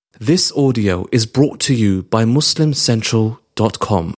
This audio is brought to you by MuslimCentral.com.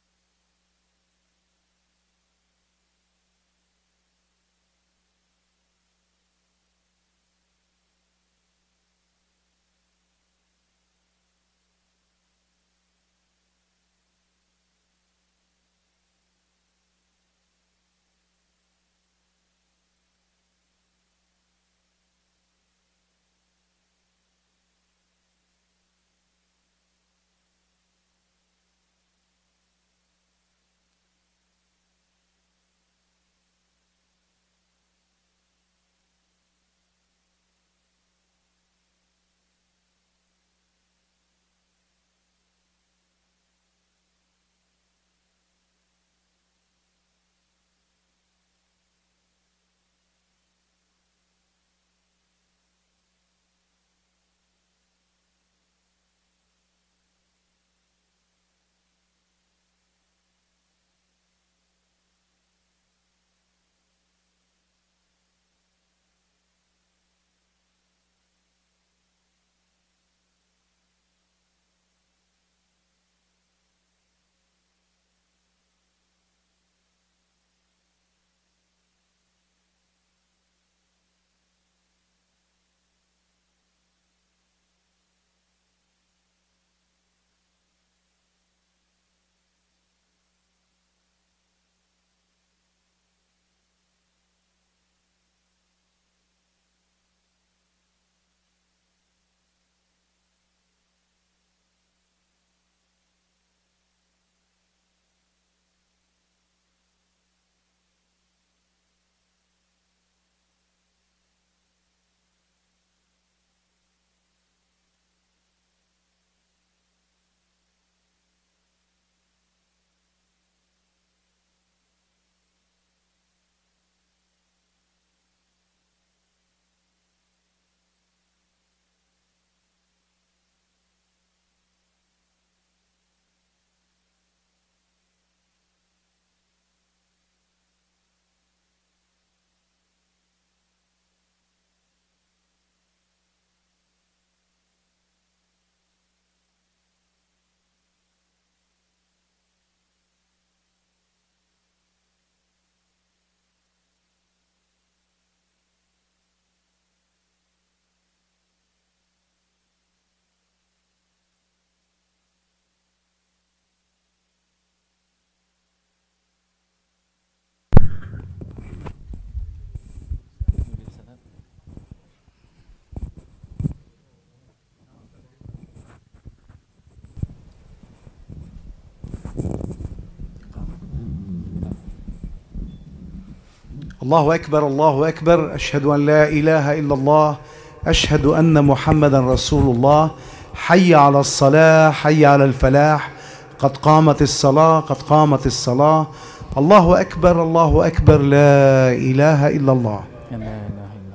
الله أكبر الله أكبر. أشهد أن لا إله إلا الله. أشهد أن محمدا رسول الله. حي على الصلاة، حي على الفلاح، قد قامت الصلاة، قد قامت الصلاة. الله أكبر الله أكبر. لا إله إلا الله. لا إله إلا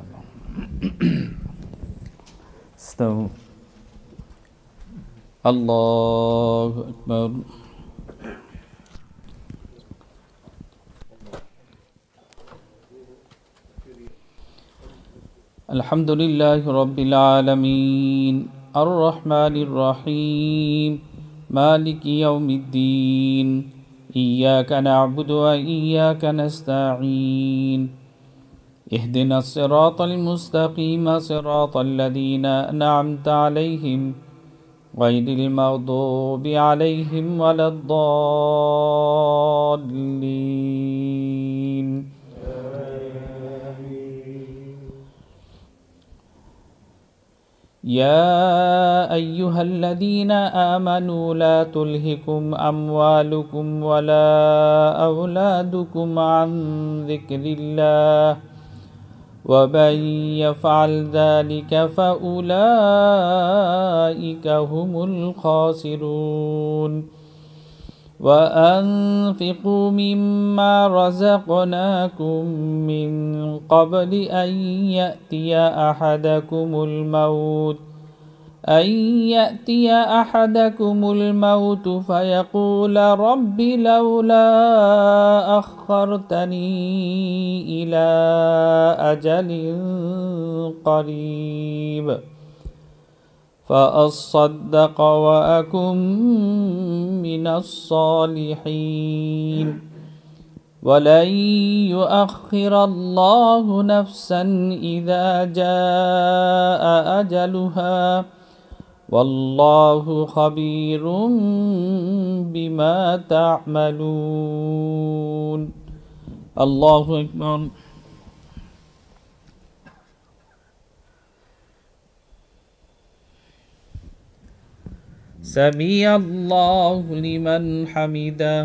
الله. استووا. الله أكبر. الحمد لله رب العالمين الرحمن الرحيم مالك يوم الدين إياك نعبد وإياك نستعين اهدنا الصراط المستقيم صراط الذين أنعمت عليهم غير المغضوب عليهم ولا الضالين. يا أيها الذين آمنوا لا تلهكم أموالكم ولا أولادكم عن ذكر الله ومن يفعل ذلك فأولئك هم الخاسرون. وأنفقوا مما رزقناكم من قبل أن يأتي أحدكم الموت فيقول رب لولا أخرتني إلى أجل قريب فأصدق وأكن من الصالحين ولن يؤخر الله نفسا إذا جاء أجلها والله خبير بما تعملون. الله أكبر. سمع الله لمن حمده.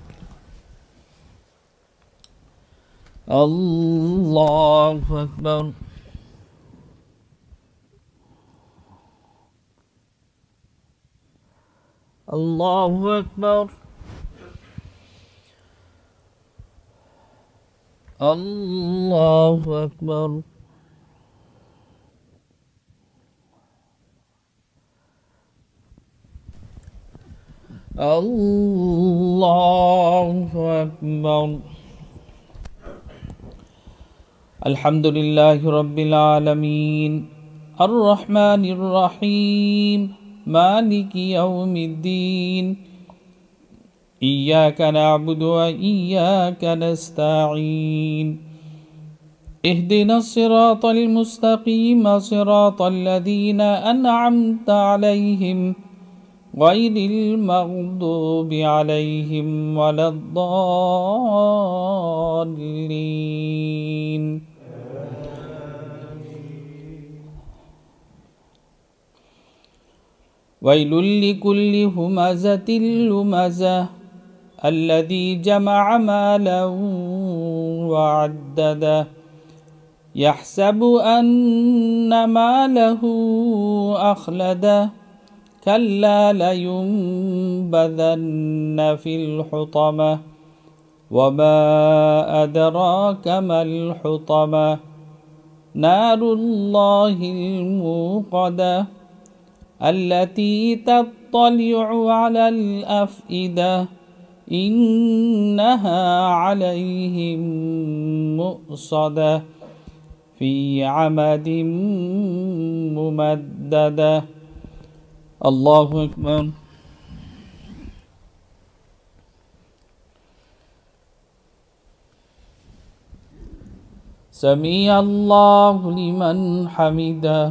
الله أكبر. الله أكبر. الله أكبر. الله أكبر. الحمد لله رب العالمين الرحمن الرحيم مالك يوم الدين إياك نعبد وإياك نستعين اهدنا الصراط المستقيم صراط الذين أنعمت عليهم غير المغضوب عليهم ولا الضالين. ويل لكل همزة لمزة الذي جمع مالا وعدده يحسب أن ماله أخلده كلا لينبذن في الحطمة وما أدراك ما الحطمة نار الله الموقدة التي تطلع على الأفئدة إنها عليهم مؤصدة في عمد ممددة. الله أكبر. سمع الله لمن حمده.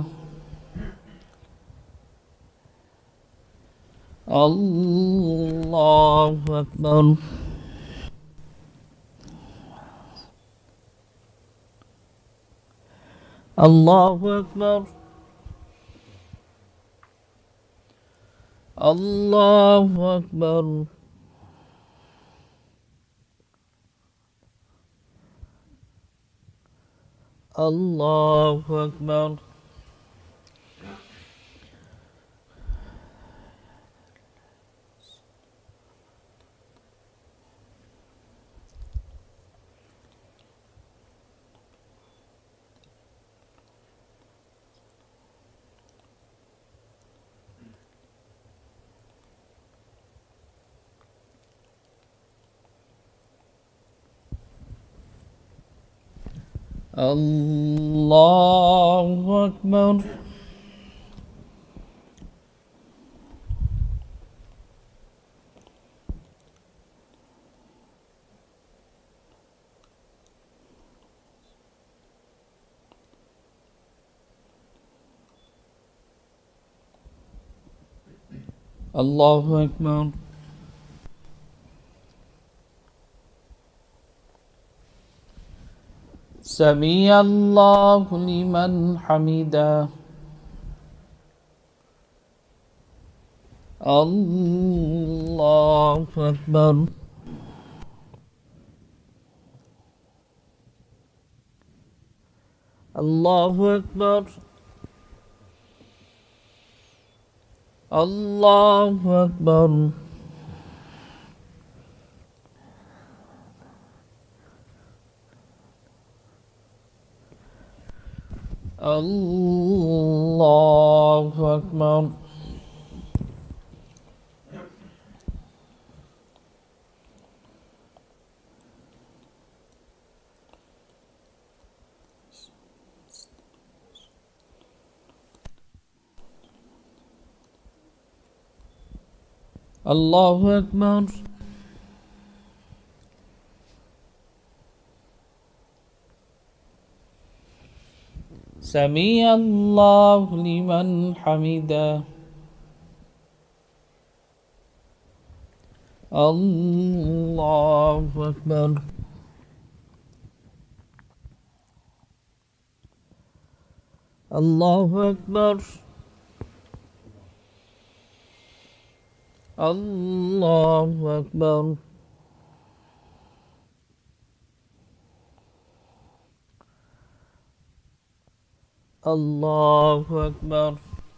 الله أكبر. الله أكبر. الله أكبر. الله أكبر. الله أكبر. الله أكبر. سمع الله لمن حمده. الله أكبر. الله أكبر. الله أكبر. الله أكبر. الله أكبر. سمع الله لمن حمده. الله أكبر. الله أكبر. الله أكبر. الله أكبر.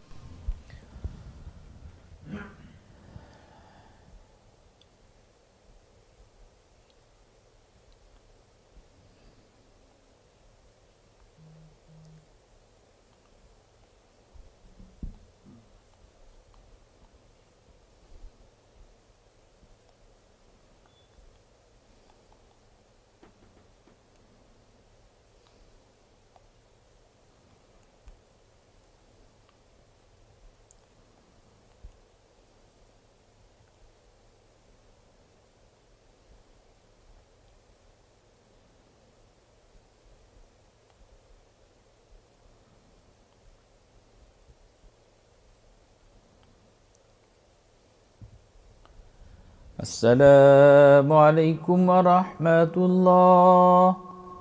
السلام عليكم ورحمة الله.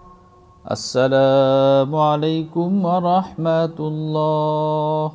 السلام عليكم ورحمة الله.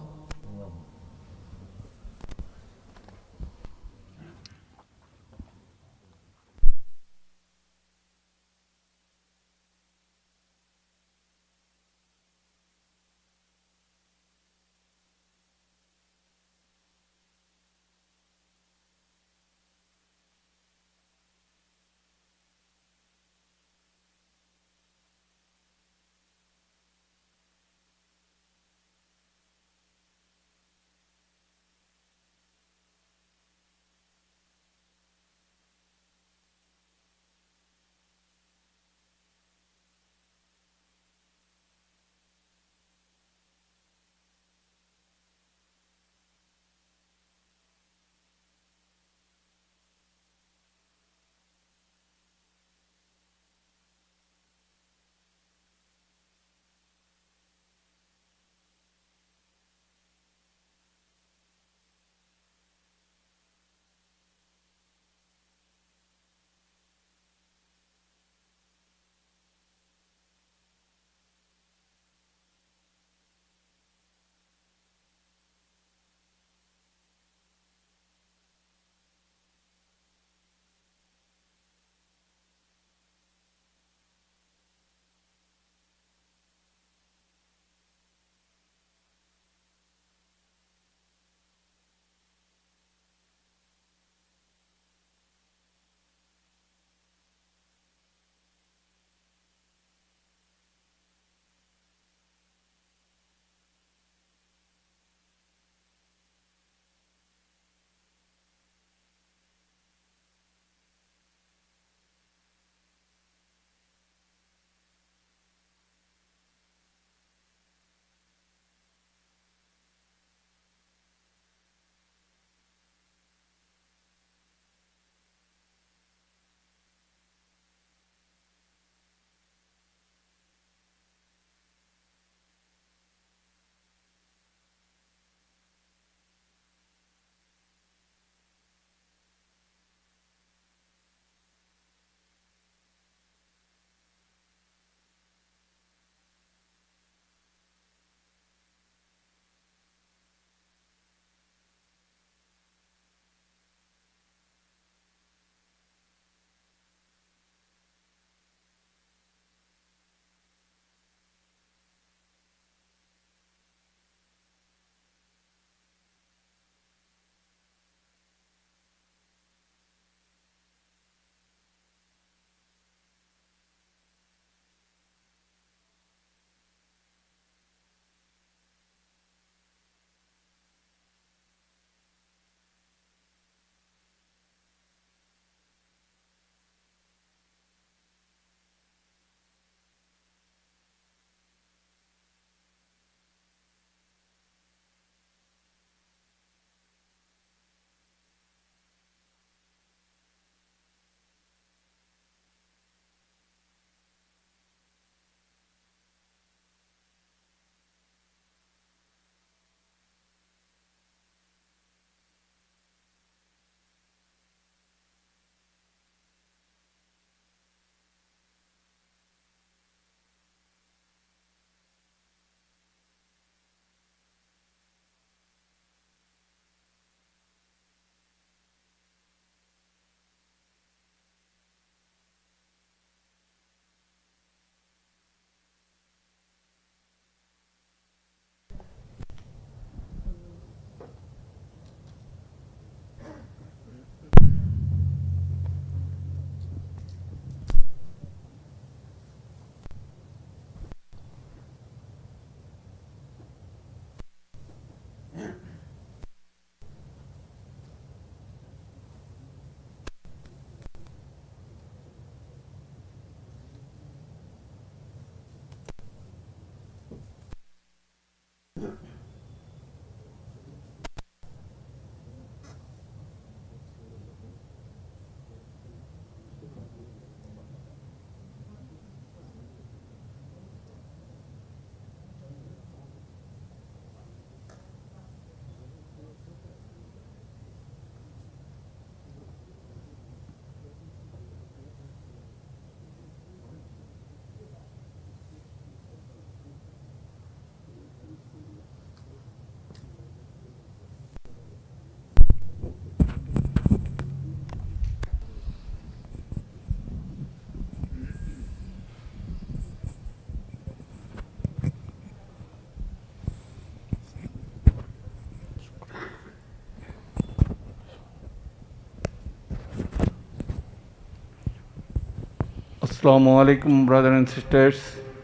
Assalamu alaikum, brothers and sisters.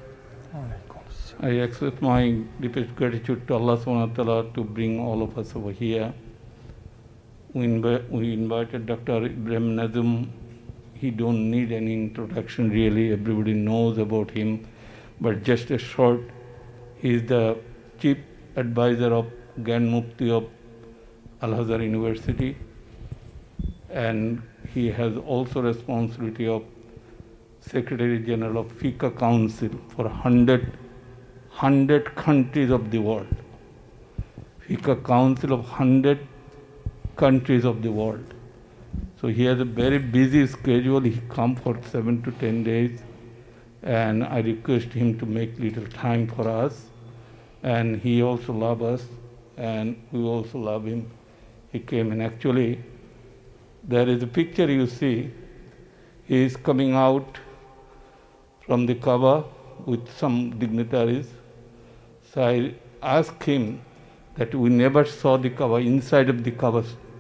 I express my deepest gratitude to Allah subhanahu wa ta'ala to bring all of us over here. We invited Dr. Ibrahim Nazum. He don't need any introduction really, everybody knows about him, but just a short, he is the chief advisor of Grand Mufti of Al-Azhar University, and he has also responsibility of Secretary General of Fiqh Council for 100 countries of the world. Fiqh Council of 100 countries of the world. So he has a very busy schedule. He comes for 7 to 10 days, and I request him to make little time for us. And he also loves us, and we also love him. He came, and actually, there is a picture you see. He is coming out from the Kaaba with some dignitaries. So I asked him that we never saw the Kaaba, inside of the Kaaba.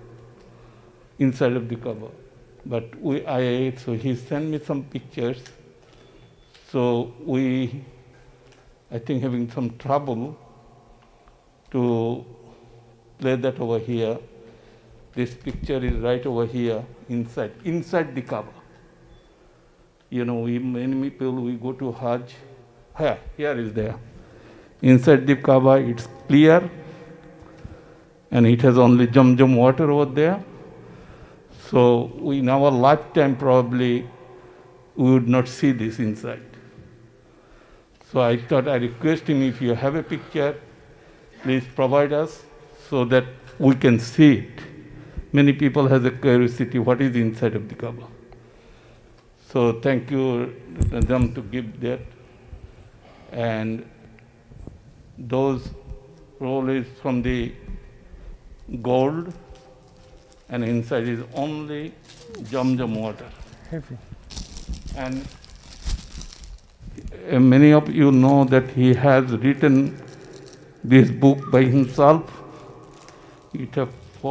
But so he sent me some pictures. So I think having some trouble to play that over here. This picture is right over here, inside the Kaaba. You know, many people, we go to Hajj. Here is there. Inside the Kaaba, it's clear, and it has only Zamzam water over there. So in our lifetime, probably, we would not see this inside. So I thought I request him, if you have a picture, please provide us so that we can see it. Many people have a curiosity, what is inside of the Kaaba. So thank you, Nazam, to give that. And those roll is from the gold, and inside is only Zamzam water. Heavy. And many of you know that he has written this book by himself. It has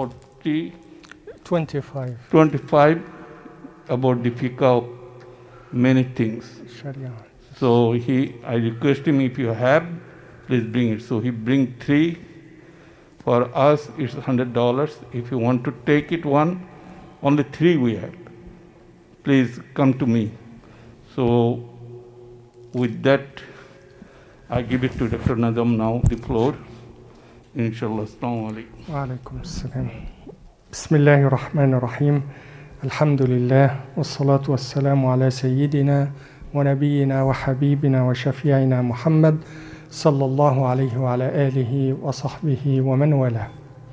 25 about the fiqh of many things. Sharia. So I request him, if you have, please bring it. So he bring 3. For us, it's $100. If you want to take it one, only 3 we have. Please come to me. So with that, I give it to Dr. Nazam now, the floor. Inshallah. Assalamu alaikum. Wa alaikum assalam. Bismillahir Rahmanir Rahim. Alhamdulillah. Wassalatu wassalamu ala Sayyidina wa Nabiyyina wa Habibina wa Shafi'ina Muhammad sallallahu alayhi wa ala alihi wa sahbihi wa man wala.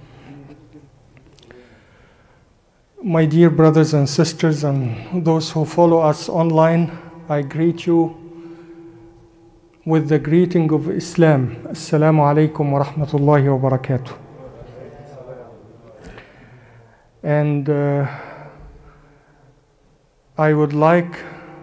My dear brothers and sisters and those who follow us online, I greet you with the greeting of Islam. Assalamu alaikum wa rahmatullahi wa barakatuh. And I would like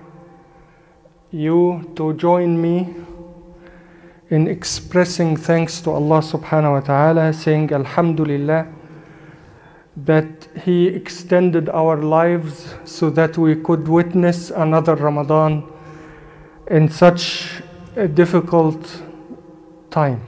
you to join me in expressing thanks to Allah subhanahu wa ta'ala, saying Alhamdulillah that He extended our lives so that we could witness another Ramadan in such a difficult time.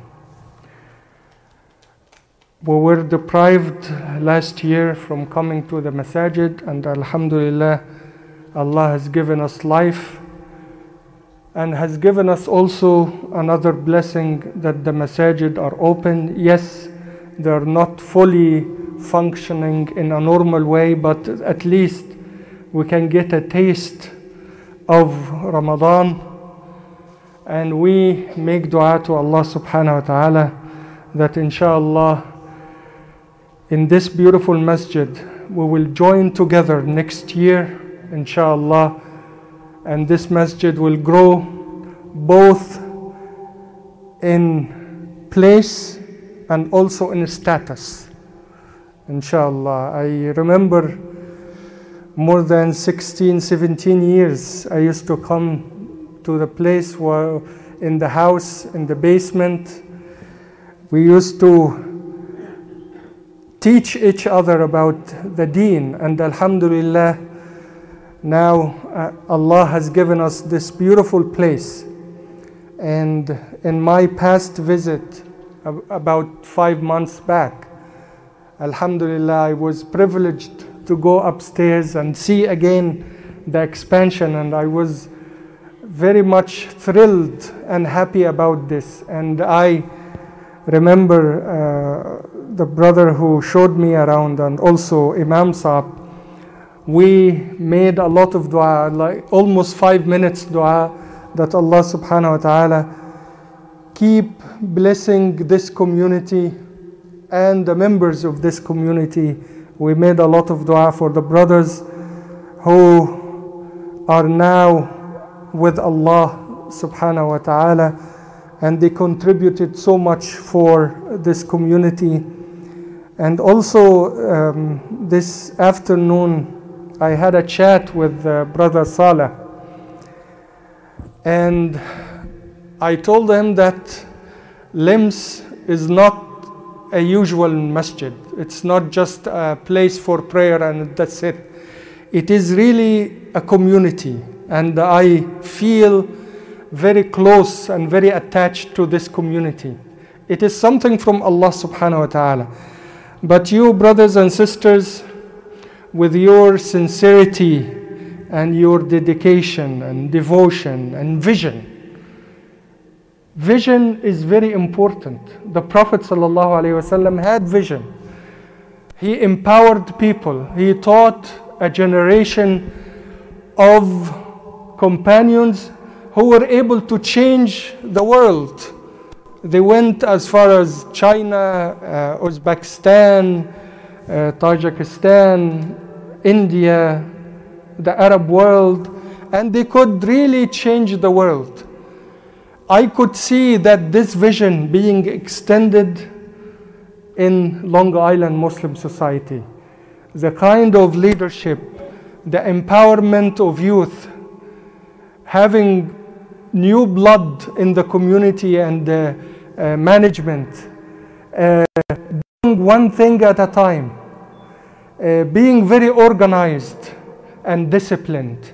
We were deprived last year from coming to the masajid, and Alhamdulillah, Allah has given us life and has given us also another blessing that the masajid are open. Yes, they're not fully functioning in a normal way, but at least we can get a taste of Ramadan. And we make dua to Allah subhanahu wa ta'ala that inshallah in this beautiful masjid we will join together next year, inshallah, and this masjid will grow both in place and also in status, inshallah. I remember more than 16, 17 years I used to come to the place where in the house, in the basement, we used to teach each other about the deen, and alhamdulillah, now Allah has given us this beautiful place. And in my past visit, about 5 months back, alhamdulillah, I was privileged to go upstairs and see again the expansion, and I was very much thrilled and happy about this. And I remember the brother who showed me around, and also Imam Saab, we made a lot of dua, like almost 5 minutes dua, that Allah subhanahu wa ta'ala keep blessing this community and the members of this community. We made a lot of dua for the brothers who are now with Allah subhanahu wa ta'ala, and they contributed so much for this community. And also this afternoon I had a chat with Brother Saleh, and I told him that LIMS is not a usual masjid. It's not just a place for prayer and that's it. It is really a community, and I feel very close and very attached to this community. It is something from Allah subhanahu wa ta'ala. But you, brothers and sisters, with your sincerity and your dedication and devotion and vision is very important. The Prophet ﷺ had vision. He empowered people. He taught a generation of companions who were able to change the world. They went as far as China, Uzbekistan, Tajikistan, India, the Arab world, and they could really change the world. I could see that this vision being extended in Long Island Muslim society. The kind of leadership, the empowerment of youth, having new blood in the community and management, doing one thing at a time, being very organized and disciplined,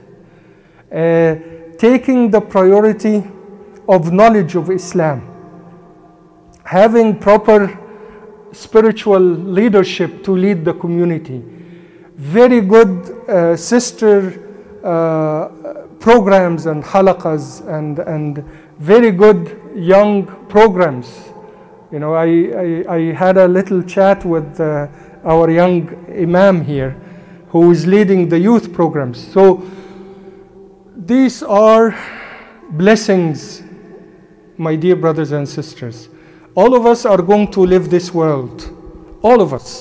taking the priority of knowledge of Islam, having proper spiritual leadership to lead the community, very good sister programs and halaqas, and very good young programs. You know, I had a little chat with our young imam here, who is leading the youth programs. So these are blessings, my dear brothers and sisters. All of us are going to leave this world, all of us.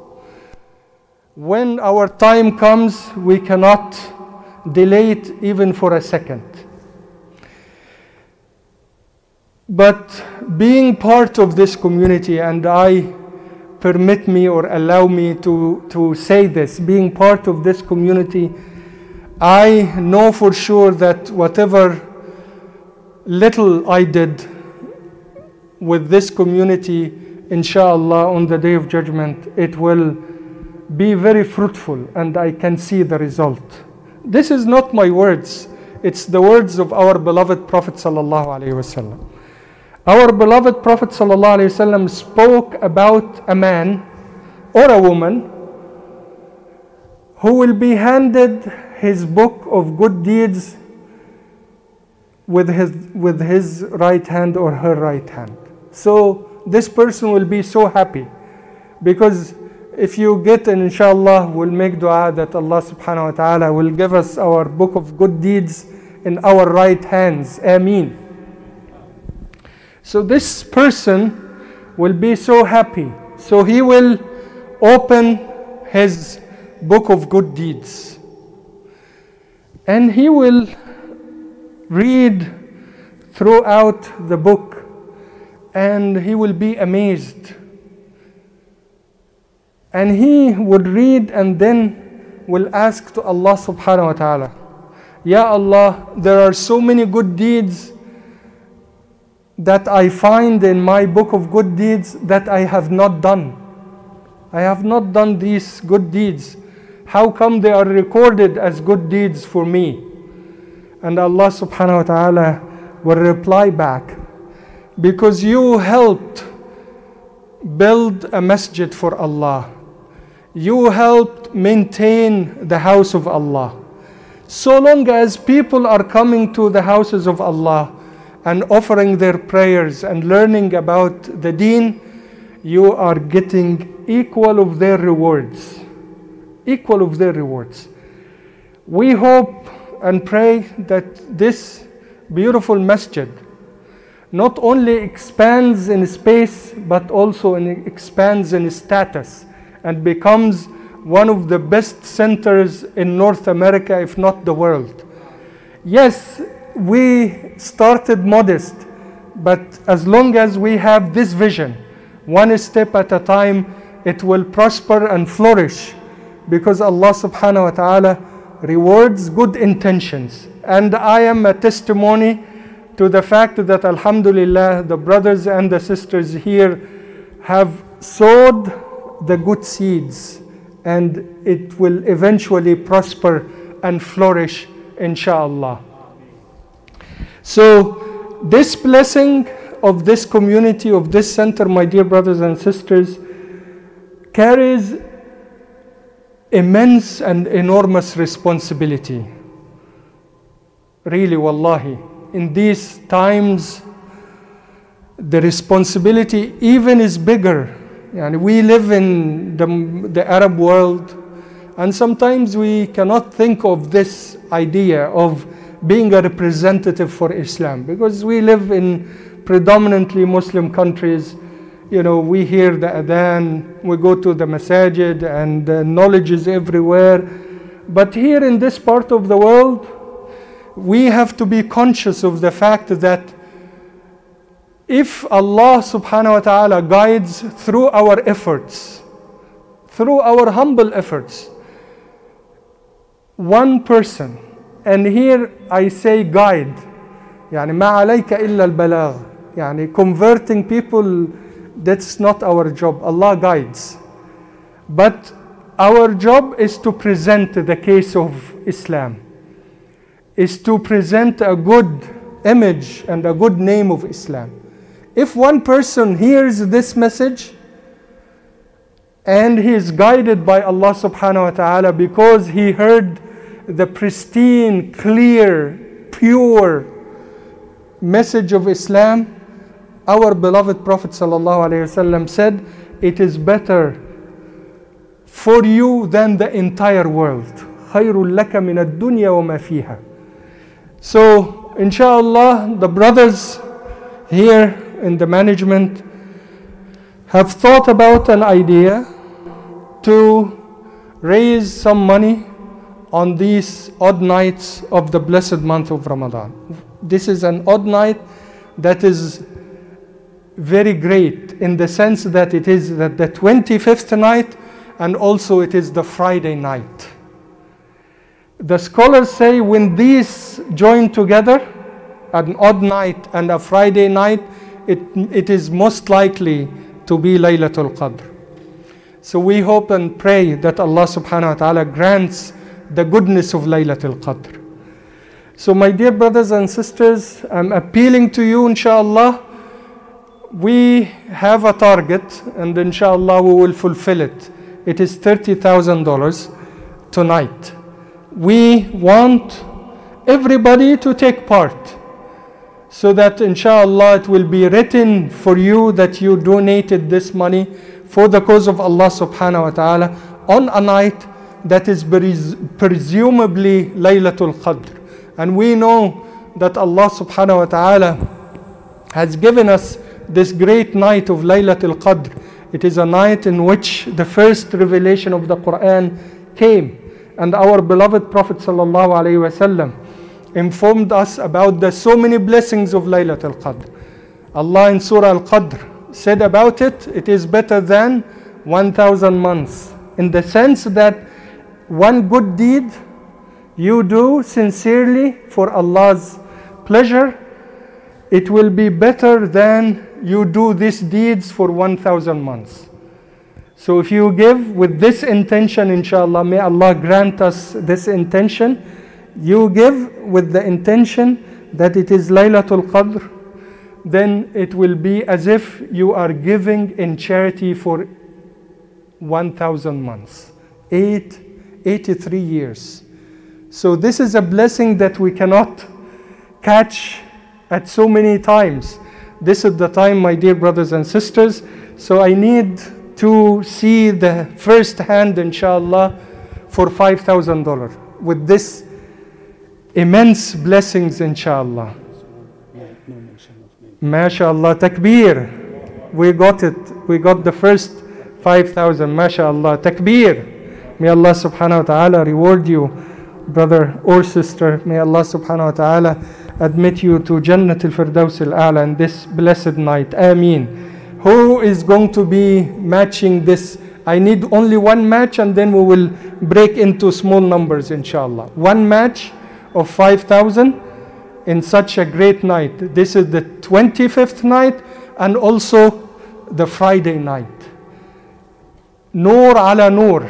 When our time comes, we cannot delay it even for a second. But being part of this community, and permit me or allow me to say this, being part of this community, I know for sure that whatever little I did with this community, inshallah, on the Day of Judgment, it will be very fruitful, and I can see the result. This is not my words, it's the words of our beloved Prophet sallallahu alaihi wasallam. Our beloved Prophet sallallahu alaihi wasallam spoke about a man or a woman who will be handed his book of good deeds with his right hand or her right hand. So this person will be so happy, because if you get, and inshallah we'll make dua that Allah subhanahu wa ta'ala will give us our book of good deeds in our right hands. Ameen. So this person will be so happy. So he will open his book of good deeds, and he will read throughout the book, and he will be amazed. And he would read and then will ask to Allah subhanahu wa ta'ala, Ya Allah, there are so many good deeds that I find in my book of good deeds that I have not done. I have not done these good deeds. How come they are recorded as good deeds for me? And Allah subhanahu wa ta'ala will reply back, because you helped build a masjid for Allah. You helped maintain the house of Allah. So long as people are coming to the houses of Allah and offering their prayers and learning about the deen, you are getting equal of their rewards. Equal of their rewards. We hope and pray that this beautiful masjid not only expands in space, but also expands in status and becomes one of the best centers in North America, if not the world. Yes, we started modest, but as long as we have this vision, one step at a time, it will prosper and flourish, because Allah subhanahu wa ta'ala rewards good intentions. And I am a testimony to the fact that alhamdulillah, the brothers and the sisters here have sowed the good seeds, and it will eventually prosper and flourish, inshallah. So this blessing of this community, of this center, my dear brothers and sisters, carries immense and enormous responsibility. Really, wallahi, in these times, the responsibility even is bigger. And we live in the Arab world, and sometimes we cannot think of this idea of being a representative for Islam, because we live in predominantly Muslim countries. You know, we hear the adhan, we go to the masajid, and knowledge is everywhere. But here in this part of the world, we have to be conscious of the fact that if Allah subhanahu wa ta'ala guides through our efforts, through our humble efforts, one person, and here I say guide, يعني ما عليك إلا البلاغ, يعني converting people, that's not our job. Allah guides. But our job is to present the case of Islam, is to present a good image and a good name of Islam. If one person hears this message and he is guided by Allah subhanahu wa ta'ala because he heard the pristine, clear, pure message of Islam, our beloved Prophet sallallahu alaihi wasallam said, it is better for you than the entire world. خَيْرٌ لَكَ مِنَ الدُّنْيَا وَمَا فِيهَا. So, inshallah, the brothers here in the management have thought about an idea to raise some money on these odd nights of the blessed month of Ramadan. This is an odd night that is very great in the sense that it is the 25th night, and also it is the Friday night. The scholars say when these join together, an odd night and a Friday night, it is most likely to be Laylatul Qadr. So we hope and pray that Allah subhanahu wa ta'ala grants the goodness of Laylatul Qadr. So my dear brothers and sisters, I'm appealing to you, inshallah. We have a target, and inshallah we will fulfill it. It is $30,000 tonight. We want everybody to take part. so that inshallah it will be written for you that you donated this money for the cause of Allah subhanahu wa ta'ala on a night that is presumably Laylatul Qadr. And we know that Allah subhanahu wa ta'ala has given us this great night of Laylatul Qadr. It is a night in which the first revelation of the Quran came. And our beloved Prophet sallallahu alaihi wasallam informed us about the so many blessings of Laylatul Qadr. Allah in Surah Al-Qadr said about it, it is better than 1,000 months. In the sense that one good deed you do sincerely for Allah's pleasure, it will be better than you do these deeds for 1,000 months. So if you give with this intention, inshallah, may Allah grant us this intention. You give with the intention that it is Laylatul Qadr, then it will be as if you are giving in charity for 1,000 months, 83 years. So this is a blessing that we cannot catch at so many times. This is the time, my dear brothers and sisters. So I need to see the first hand, inshallah, for $5,000 with this immense blessings, inshallah. MashaAllah, takbir. We got it. We got the first 5,000. MashaAllah, takbir. May Allah subhanahu wa ta'ala reward you, brother or sister. May Allah subhanahu wa ta'ala admit you to Jannat al-Firdaus al-A'la in this blessed night. Ameen. Who is going to be matching this? I need only one match and then we will break into small numbers, inshallah. One match of 5,000 in such a great night. This is the 25th night and also the Friday night. Noor ala Noor.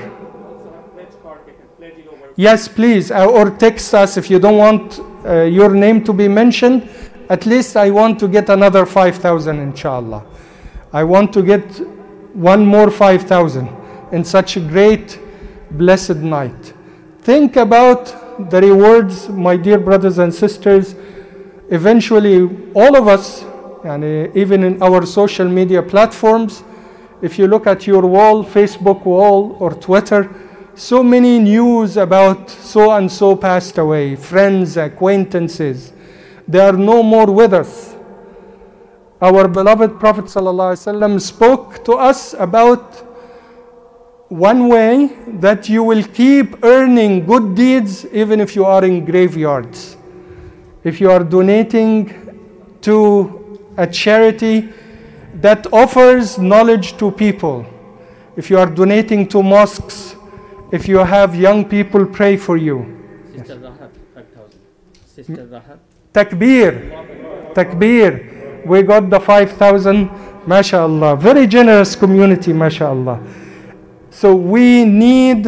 Yes, please. Or text us if you don't want your name to be mentioned. At least I want to get another 5,000, inshallah. I want to get one more 5,000 in such a great, blessed night. Think about the rewards, my dear brothers and sisters. Eventually, all of us, and even in our social media platforms, if you look at your wall, Facebook wall or Twitter, so many news about so and so passed away, friends, acquaintances. They are no more with us. Our beloved Prophet ﷺ spoke to us about one way that you will keep earning good deeds even if you are in graveyards. If you are donating to a charity that offers knowledge to people, if you are donating to mosques, if you have young people pray for you. Sister Rahab, 5,000. Sister Rahab. Takbir. Takbir. We got the 5,000. MashaAllah. Very generous community, MashaAllah. So we need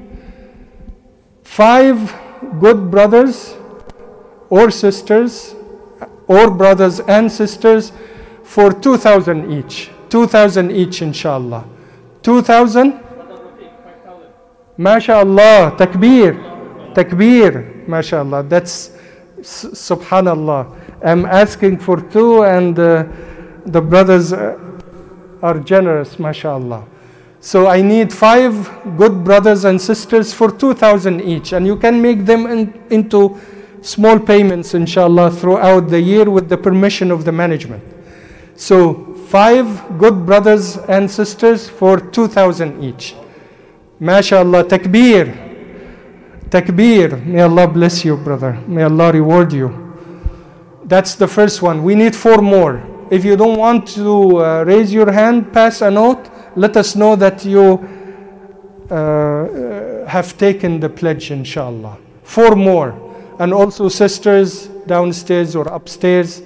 5 good brothers or sisters, or brothers and sisters, for 2,000 each. 2,000 each, inshallah. 2,000? MashaAllah. Takbir. Takbir. MashaAllah. That's subhanallah. I'm asking for 2 and the brothers are generous, mashallah. So I need 5 good brothers and sisters for 2,000 each, and you can make them into small payments, inshallah, throughout the year with the permission of the management. So 5 good brothers and sisters for 2,000 each. MashaAllah, takbir. Takbir. May Allah bless you, brother. May Allah reward you. That's the first one. We need 4 more. If you don't want to raise your hand, pass a note. Let us know that you have taken the pledge, inshallah. 4 more. And also sisters downstairs or upstairs.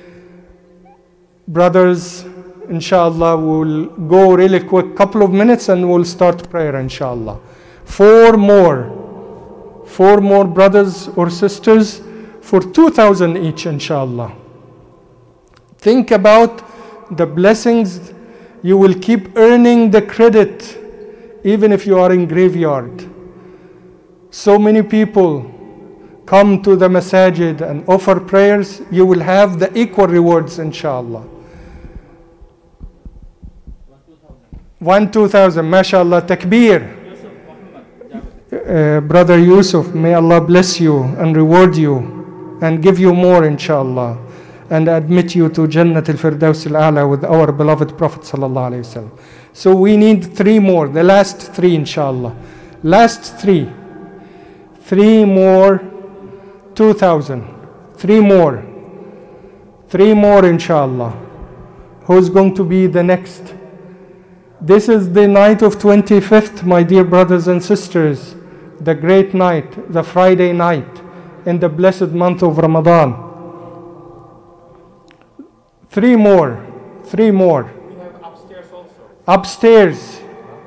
Brothers, inshallah, we'll go really quick, couple of minutes and we'll start prayer, inshallah. 4 more. 4 more brothers or sisters for 2,000 each, inshallah. Think about the blessings. You will keep earning the credit even if you are in graveyard. So many people come to the masajid and offer prayers, you will have the equal rewards, inshallah. 2,000, mashallah, takbir. Brother Yusuf, may Allah bless you and reward you and give you more, inshallah, and admit you to Jannat al-Firdaus al-A'la with our beloved Prophet sallallahu alaihi wasallam. So we need 3 more, the last 3, inshallah. Last 3. 3 more, 2,000. 3 more. 3 more, inshallah. Who's going to be the next? This is the night of 25th, my dear brothers and sisters. The great night, the Friday night in the blessed month of Ramadan. 3 more. 3 more. We have upstairs also. Upstairs.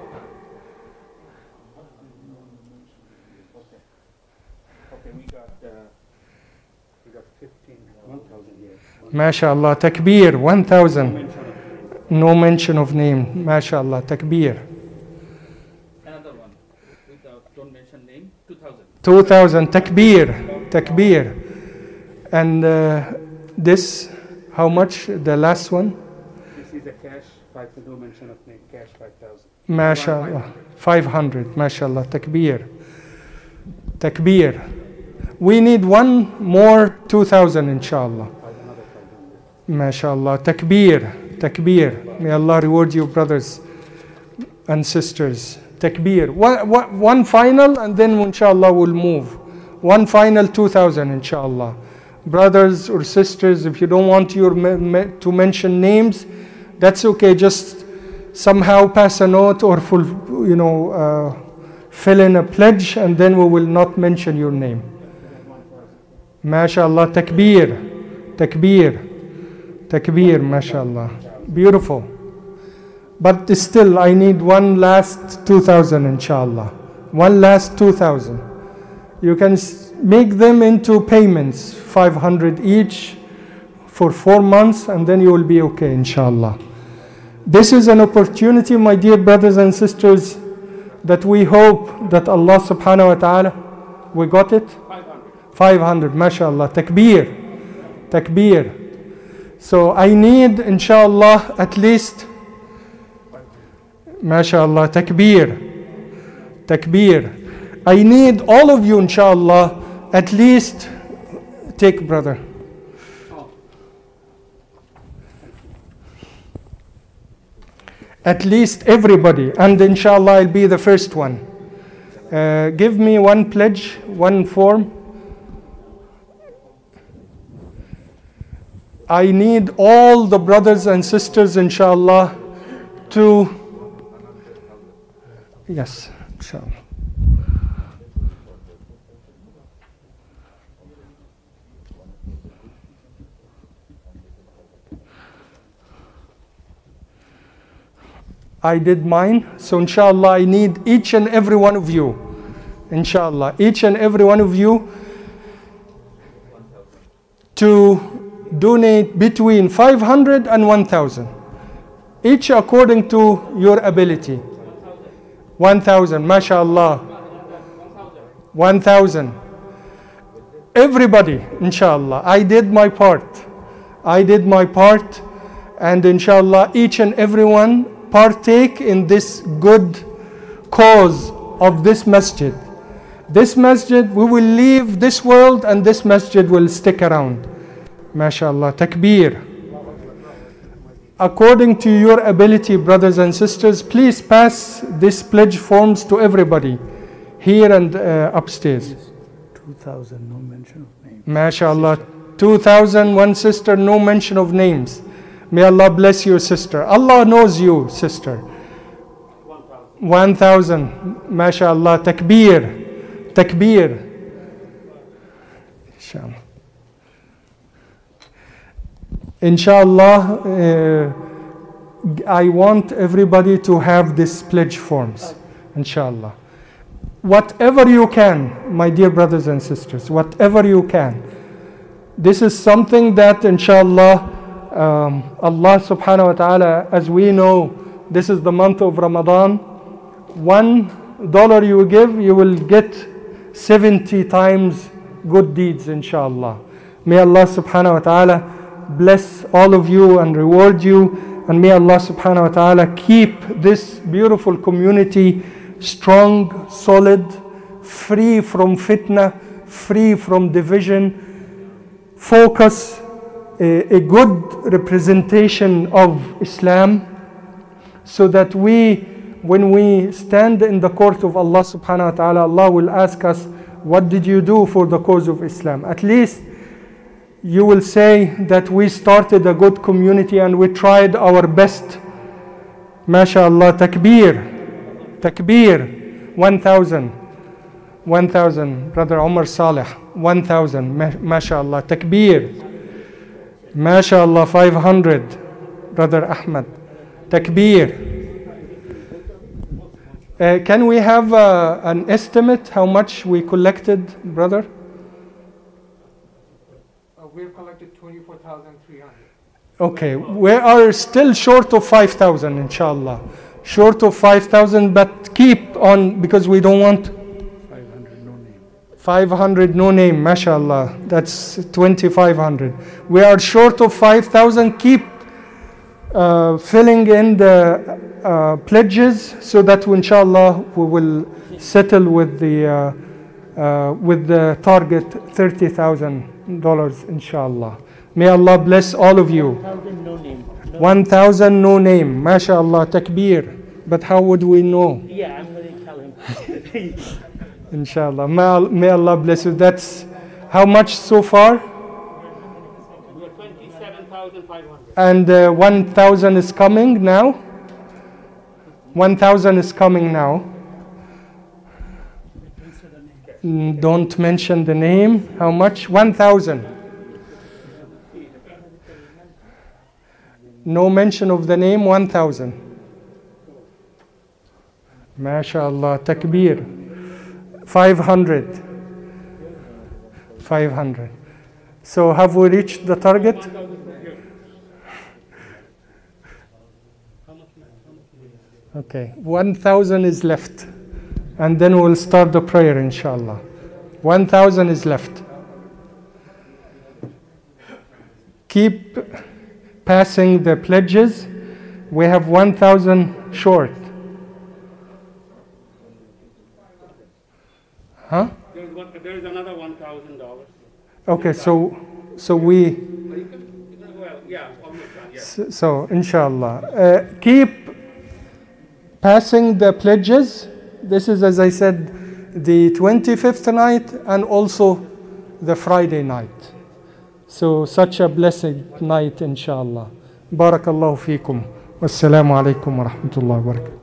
Okay, we got 1,000 here. MashaAllah, takbir, 1,000. No mention of name. MashaAllah, takbir. Another one. Don't mention name. 2,000. 2,000, takbir, takbir. And this, how much? The last one? This is a cash, no mention of name, cash 5,000. MashaAllah, 500, MashaAllah, takbir. Takbir. We need one more 2,000, inshallah. MashaAllah, takbir, takbir. May Allah reward you, brothers and sisters. Takbir. One final, and then inshallah we'll move. One final 2,000, inshallah. Brothers or sisters, if you don't want to mention names, that's okay. Just somehow pass a note or fill in a pledge, and then we will not mention your name. MashaAllah, takbir, takbir, takbir, MashaAllah. Beautiful. But still, I need one last 2,000, inshallah. One last 2,000. You can make them into payments, 500 each for 4 months, and then you will be okay, inshallah. This is an opportunity, my dear brothers and sisters, that we hope that Allah subhanahu wa ta'ala, we got it? 500, mashallah, takbir, takbir. So I need, inshallah, at least, mashallah, takbir, takbir. I need all of you, inshallah, at least, take brother. At least everybody, and inshallah I'll be the first one. Give me one pledge, one form. I need all the brothers and sisters, inshallah, to, yes, inshallah. I did mine, so inshallah I need each and every one of you, inshallah, each and every one of you to donate between 500 and 1,000, each according to your ability. 1,000, mashallah. 1,000. Everybody, inshallah. I did my part. I did my part, and inshallah each and everyone partake in this good cause of this masjid. This masjid, we will leave this world and this masjid will stick around. MashaAllah, takbir. According to your ability, brothers and sisters, please pass these pledge forms to everybody here and upstairs. 2,000, no mention of names. MashaAllah, 2,000, one sister, no mention of names. May Allah bless you, sister. Allah knows you, sister. 1,000, MashaAllah, takbir, takbir. Inshallah. Inshallah, I want everybody to have these pledge forms, inshallah. Whatever you can, my dear brothers and sisters, whatever you can. This is something that, inshallah, Allah subhanahu wa ta'ala, as we know, this is the month of Ramadan. $1 you give, you will get 70 times good deeds, inshallah. May Allah subhanahu wa ta'ala bless all of you and reward you, and may Allah subhanahu wa ta'ala keep this beautiful community strong, solid, free from fitna, free from division, focus, a good representation of Islam, so that when we stand in the court of Allah subhanahu wa ta'ala, Allah will ask us, what did you do for the cause of Islam? At least you will say that we started a good community and we tried our best. MashaAllah, takbir, takbir, 1,000, 1,000, Brother Omar Saleh, 1,000, MashaAllah, takbir, MashaAllah, 500, Brother Ahmed, takbir. Can we have an estimate how much we collected, brother? We've collected 24,300. Okay, we are still short of 5,000, inshallah. Short of 5,000, but keep on, because we don't want 500 no name, mashallah. That's 2,500. We are short of 5,000. Keep filling in the pledges, so that inshallah we will settle with the target $30,000, inshallah. May Allah bless all of you. 1,000 no name, mashallah, takbir. But how would we know? Yeah, I'm going to tell him. Inshallah. May Allah bless you. That's how much so far? We are 27,500. And 1,000 is coming now? 1,000 is coming now. Don't mention the name. How much? 1,000. No mention of the name, 1,000. MashaAllah, takbir. 500. 500. So have we reached the target? Okay, 1,000 is left. And then we'll start the prayer, inshallah. 1,000 is left. Keep passing the pledges. We have 1,000 short. Huh? There is another $1,000. Okay, so we. Well, yeah, almost done, yes. So inshallah, keep passing the pledges. This is, as I said, the 25th night and also the Friday night. So such a blessed night, inshallah. Barakallahu feekum. Wassalamu alaikum wa rahmatullahi wa barakatuh.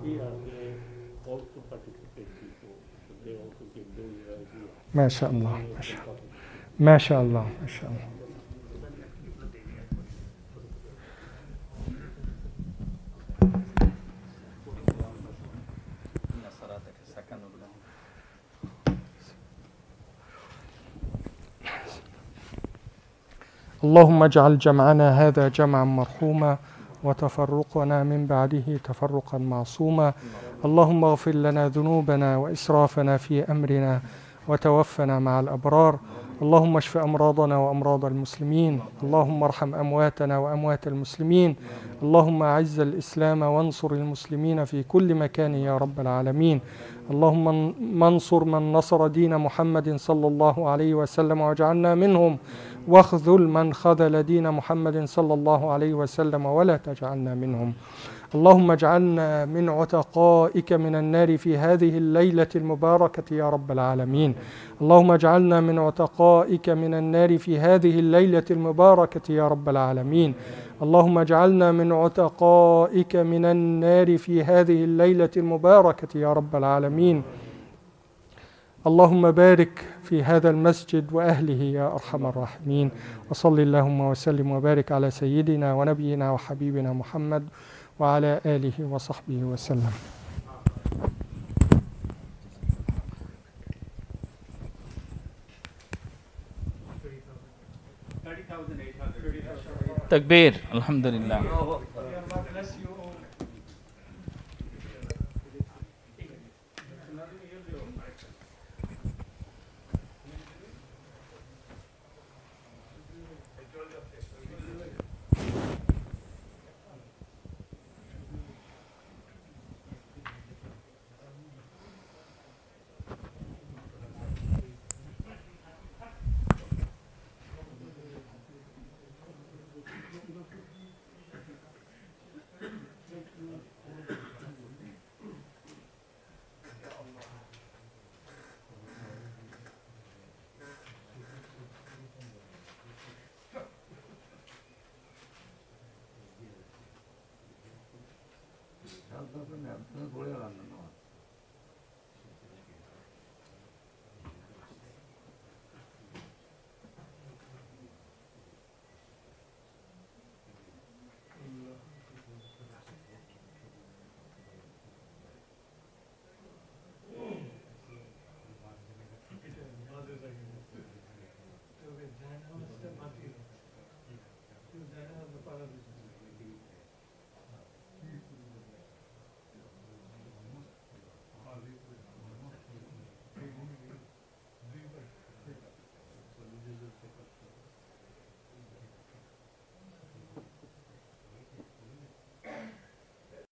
MashaAllah, MashaAllah, MashaAllah, MashaAllah. اللهم اجعل جمعنا هذا جمعا مرحوما وتفرقنا من بعده تفرقا معصوما. اللهم اغفر لنا ذنوبنا وإسرافنا في أمرنا وتوفنا مع الأبرار. اللهم اشف أمراضنا وأمراض المسلمين. اللهم ارحم أمواتنا وأموات المسلمين. اللهم أعز الإسلام وانصر المسلمين في كل مكان يا رب العالمين. اللهم انصر من نصر دين محمد صلى الله عليه وسلم واجعلنا منهم، واخذل من خذل دين محمد صلى الله عليه وسلم ولا تجعلنا منهم. اللهم اجعلنا من عتقائك من النار في هذه الليلة المباركة يا رب العالمين. اللهم اجعلنا من عتقائك من النار في هذه الليلة المباركة يا رب العالمين. اللهم اجعلنا من عتقائك من النار في هذه الليلة المباركة يا رب العالمين. اللهم بارك في هذا المسجد وأهله يا أرحم الراحمين. وصل اللهم وسلم وبارك على سيدنا ونبينا وحبيبنا محمد وعلى آله وصحبه وسلم. Takbir, alhamdulillah. খেয়াল করবেন না, তুমি পড়ে গেলেন না